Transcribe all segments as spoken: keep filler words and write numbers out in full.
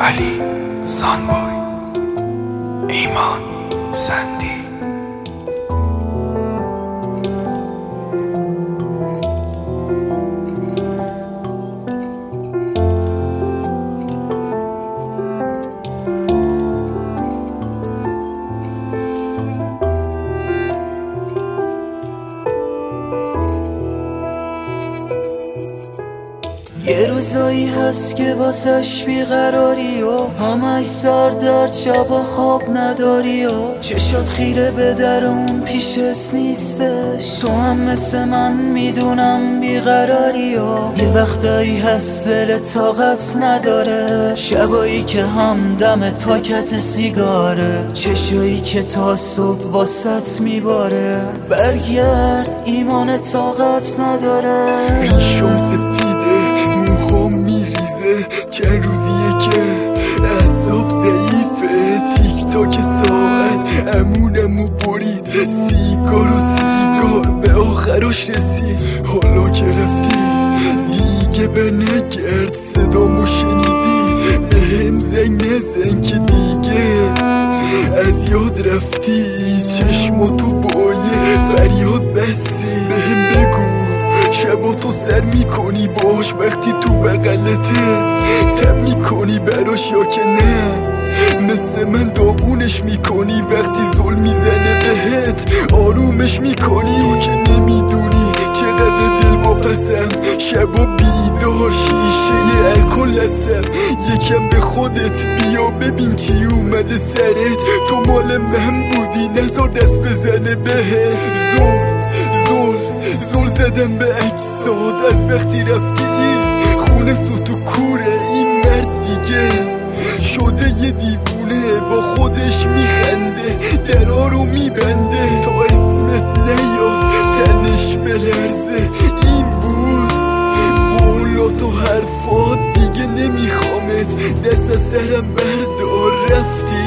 علی زانبوی، ایمان سندی. یه روزایی هست که واسش بیقراری و همش سر درد، شبا خواب نداری و چشات خیره به در اون پیشت نیستش. تو هم مثل من میدونم بیقراری و یه وقتایی هست دل طاقت نداره، شبایی که هم دمت پاکت سیگاره، چشایی که تا صبح واسط میباره. برگرد ایمان طاقت نداره. ریشم سفیده، موهام میریزه، چند روزیه که اعصاب ضعیفه. تیک تاک ساعت امونمو برید، سیگار و سیگار به آخراش رسید. حالا که رفتی دیگه برنگرد، صدامو شنیدی بهم زنگ نزن که دیگه از یاد رفتی. چشماتو بایه فریاد بسی، بهم بگو شبا تو سر میکنی باش وقتی تو بغلته، تب میکنی براش یا که نه؟ مثل من داغونش میکنی وقتی ظلم میزنه بهت، آرومش میکنی. تو که نمیدونی چقدر دل واپسم، شبا بیدار شیشه الکل هستم. یکم به خودت بیا ببین چی اومده سرت، تو مال من بودی نذار دست بزنه بهت. زل زل زل زدم به اجساد از وقتی رفتی، خونه سوت و کوره. این مرد دیگه شده یه دیوونه، با خودش میخنده درا رو میبنده. تا اسمت نیاد تنش بلرزه، این بود قولات و حرفات دیگه نمیخوامت. دست از سرم بردار رفتی،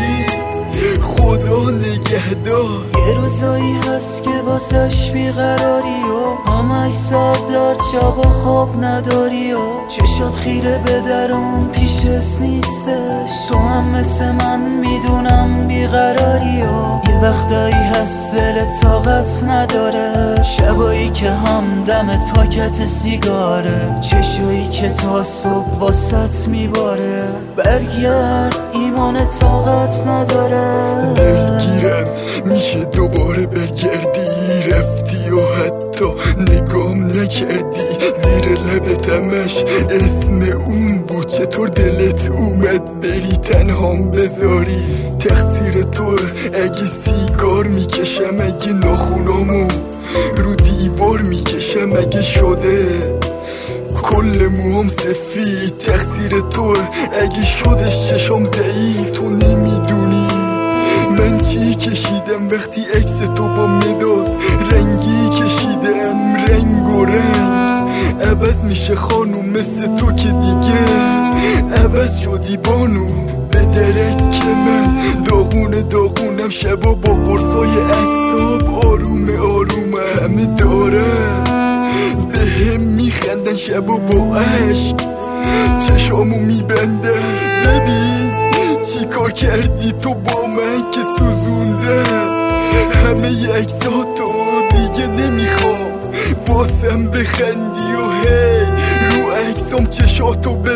خدا نگهدار. یه روزایی هست که واسش بیقراری و همش سر درد، شبا خواب نداری و چشات خیره به در اون پیشت نیستش. تو هم مثل من میدونم بیقراری و یه وقتایی هست دل طاقت نداره، شبایی که هم دمت پاکت سیگاره، چشایی که تا صبح واسط میباره. برگرد ایمان طاقت نداره. دلگیرم میشه دوباره برگردی، رفتی و حتی نگام نکردی. زیر لبت همش اسم اون بود، چطور دلت اومد بری تنهام بذاری؟ تقصیر تو اگه سیگار میکشم، اگه ناخونامو رو دیوار میکشم، اگه شده کل موام سفید. تقصیر تو اگه شدش چشام ضعیف. تو نمیدونی من چی کشیدم وقتی عکس تو با مداد رنگی کشیدم. رنگ و رنگ عوض میشه خانوم، مثل تو که دیگه عوض شدی بانو. به درک من داغون داغونم، شبا با قرصای اعصاب آروم آروم همه دارم بهم میخندن. شبا با عشق چشامو میبندن. ببین چی کار کردی تو با من که سوزوندم همه عکساتو، دیگه نمیخوام واسم بخندی. و هی رو عکسام چشاتو ببین